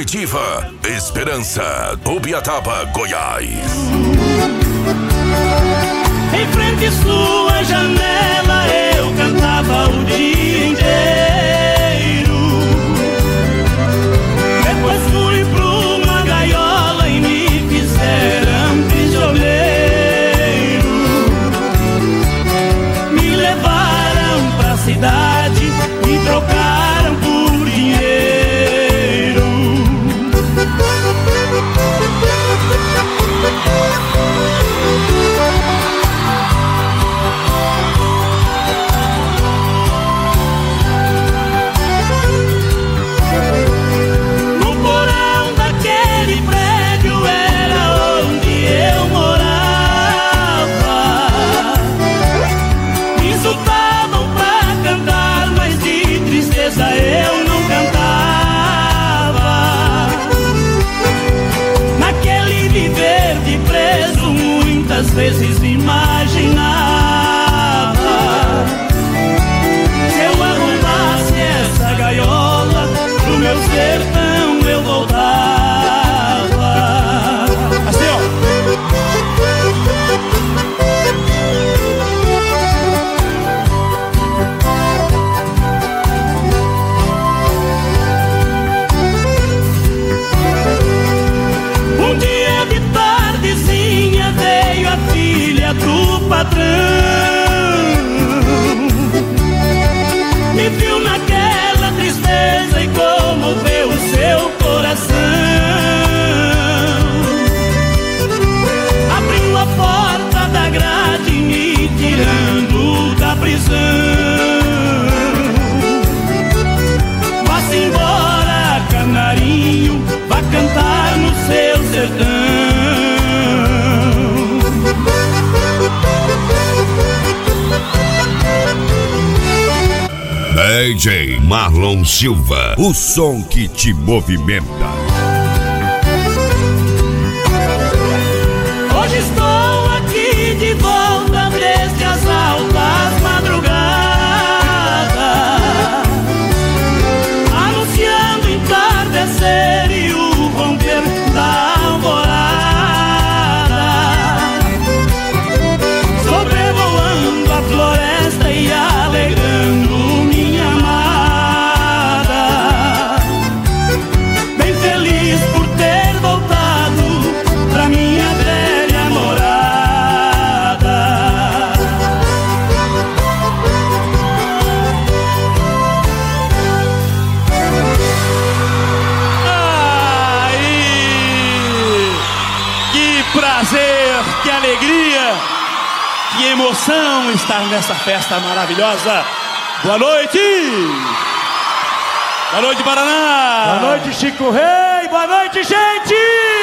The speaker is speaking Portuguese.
Comitiva Esperança, Ubiataba, Goiás. Em frente à sua janela eu cantava o dia inteiro. Depois fui pra uma gaiola e me fizeram prisioneiro. Me levaram pra cidade, me trocaram por dinheiro. No porão daquele prédio era onde eu morava. Me insultavam pra cantar, mas de tristeza eu não cantava. Naquele viver de preso muitas vezes imaginava: se eu arrombasse essa gaiola, pro meu sertão eu voltava. Assim, ó. Um dia de tardezinha veio a filha do patrão. Me viu naquela tristeza e comoveu o seu coração. Abriu a porta da grade me tirando da prisão. Vá-se embora, canarinho, vá cantar no seu sertão. DJ Marlon Silva, o som que te movimenta. Hoje estou aqui de volta desde as altas madrugadas, anunciando o entardecer e o romper da alvorada, sobrevoando a floresta e alegrando minha amada. Bem feliz por ter voltado pra minha velha morada. Aí, que prazer, que alegria, que emoção estar nessa festa maravilhosa. Boa noite! Boa noite, Paraná! Boa noite, Chico Rei! Boa noite, gente!